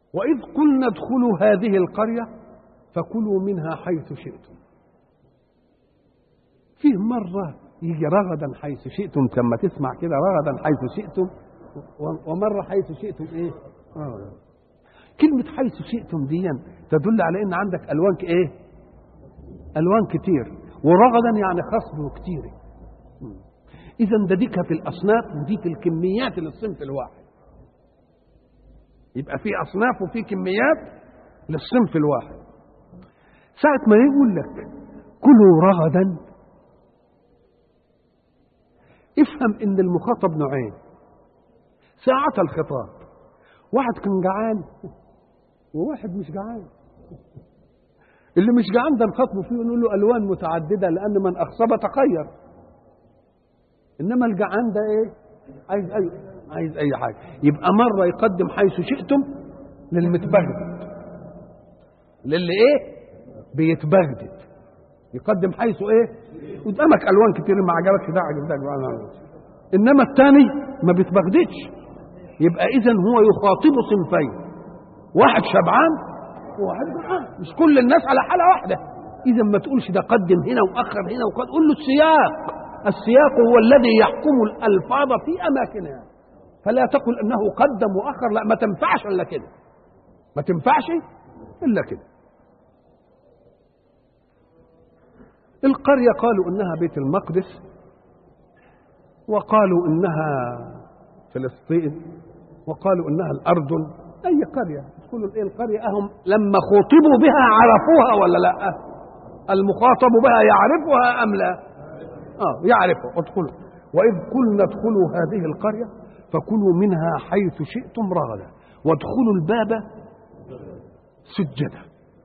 وإذ قلنا ادخلوا هذه القرية فكلوا منها حيث شئتم. فيه مرة يجي رغدا حيث شئتم، كما تسمع كده رغدا حيث شئتم، ومرة حيث شئتم ايه؟ كلمة حيث شئتم دي تدل على ان عندك الوان ايه؟ الوان كتير، ورغدا يعني خصب وكتير. اذا ده ديك في الاصناف ودي في الكميات للصنف الواحد. يبقى في اصناف وفي كميات للصنف الواحد. ساعة ما يقول لك كلوا رغدا افهم ان المخاطب نوعين. ساعة الخطاب واحد كان جعان وواحد مش جعان. اللي مش جعان ده نخاطبه فيه ونقول له الوان متعدده لان من اخصب تخير. انما الجعان ده ايه؟ عايز اي حاجه. يبقى مره يقدم حيث شئتم للمتبغدد، للي ايه؟ بيتبغدد يقدم حيث ايه؟ قدامك الوان كتير ما عجبكش ده عجب ده. انما الثاني ما بيتبغددش. يبقى اذا هو يخاطب صنفين، واحد شبعان وواحد جعان، مش كل الناس على حاله واحده. اذا ما تقولش ده قدم هنا واخر هنا قول له السياق هو الذي يحكم الالفاظ في اماكنها. فلا تقل انه قدم واخر، لا، ما تنفعش الا كده، ما تنفعش الا كده. القريه قالوا انها بيت المقدس، وقالوا انها فلسطين، وقالوا انها الاردن. اي قريه تقولوا ايه القريه؟ اهم لما خاطبوا بها عرفوها ولا لا؟ المخاطب بها يعرفها ام لا؟ يعرفها. ادخلوا. واذ قلنا ادخلوا هذه القريه فكلوا منها حيث شئتم رغدا وادخلوا الباب سجدا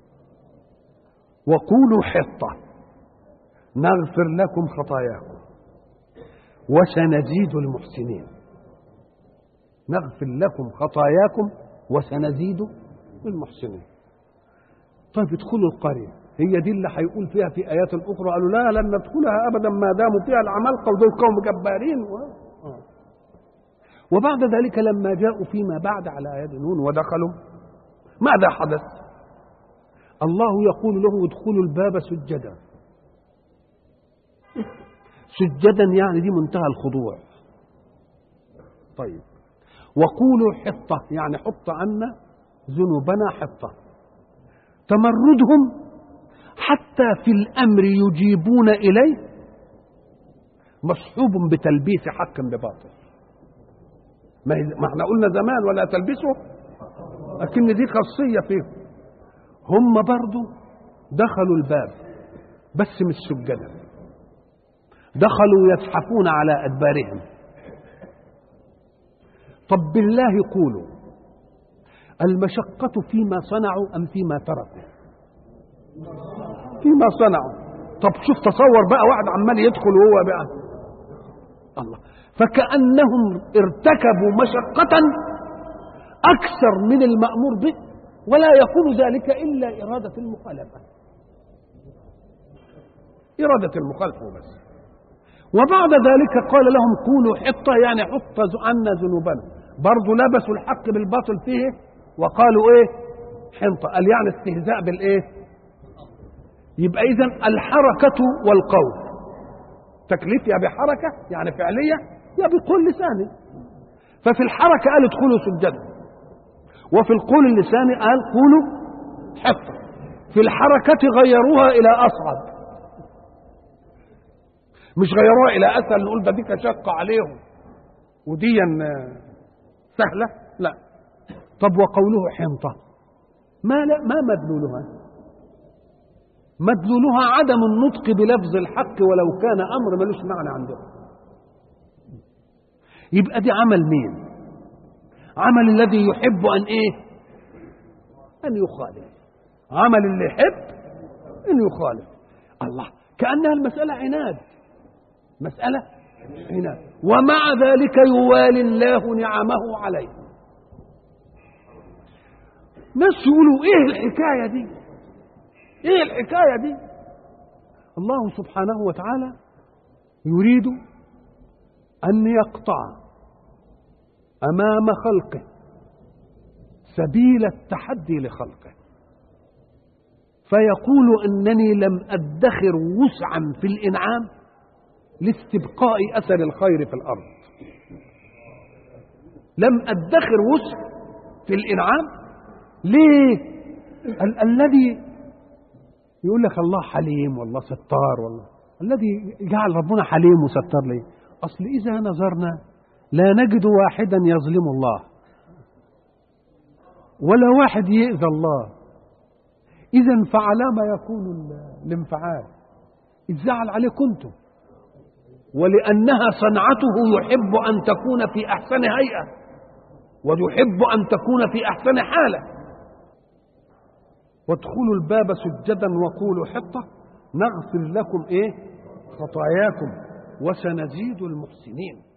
وقولوا حطه نغفر لكم خطاياكم وسنزيد المحسنين. نغفر لكم خطاياكم وسنزيد المحسنين. طيب ادخلوا القرية، هي دي اللي هيقول فيها في آيات أخرى قالوا لا لن ندخلها أبدا ما داموا فيها العمالقة ودول قوم جبارين. وبعد ذلك لما جاءوا فيما بعد على يد نون ودخلوا ماذا حدث؟ الله يقول له ادخلوا الباب سجدا. سجدا يعني دي منتهى الخضوع. طيب وقولوا حطة يعني حط عنا ذنوبنا حطة. تمردهم حتى في الأمر يجيبون إليه مصحوب بتلبيس حق بباطل. ما احنا قلنا زمان ولا تلبسه، لكن دي خاصية فيهم. هم برضو دخلوا الباب بس مش سجدا، دخلوا يزحفون على أدبارهم. طب بالله قولوا المشقة فيما صنعوا أم فيما تركوا؟ فيما صنعوا. طب شوف تصور بقى واحد عمال يدخل وهو بقى الله، فكأنهم ارتكبوا مشقة أكثر من المأمور به، ولا يكون ذلك إلا إرادة المخالفة. إرادة المخالفة بس. وبعد ذلك قال لهم قولوا حطة يعني حط عنا ذنوبنا. برضو لبسوا الحق بالباطل فيه وقالوا ايه؟ حنطة. قال يعني استهزاء بالايه؟ يبقى اذا الحركة والقول تكليف يا بحركة يعني فعلية يا بقول لساني. ففي الحركة قال ادخلوا سجدا، وفي القول اللساني قال قولوا حطة. في الحركة غيروها إلى أصعب، مش غيروها إلى أسهل نقول ده دي شقة عليهم ودي سهلة، لا. طب وقوله حنطة ما مدلولها؟ مدلولها عدم النطق بلفظ الحق ولو كان أمر ملوش معنى عندهم. يبقى دي عمل مين؟ عمل الذي يحب أن إيه؟ أن يخالف. عمل اللي يحب أن يخالف. الله، كأنها المسألة عناد، مسألة عناد. ومع ذلك يوالي الله نعمه عليه. ناس يقولوا ايه الحكاية دي؟ ايه الحكاية دي؟ الله سبحانه وتعالى يريد أن يقطع أمام خلقه سبيل التحدي لخلقه، فيقول إنني لم أدخر وسعا في الإنعام لاستبقاء أثر الخير في الأرض. لم أدخر وسع في الإنعام. ليه؟ الذي يقول لك الله حليم والله ستار، والله الذي جعل ربنا حليم وستار ليه؟ أصل إذا نظرنا لا نجد واحدا يظلم الله ولا واحد يؤذى الله، إذا فعلى ما يكون الانفعال؟ الزعل عليكم انتم، ولأنها صنعته يحب أن تكون في أحسن هيئة ويحب أن تكون في أحسن حالة. وادخلوا الباب سجدا وقولوا حطة نغفر لكم خطاياكم وسنزيد المحسنين.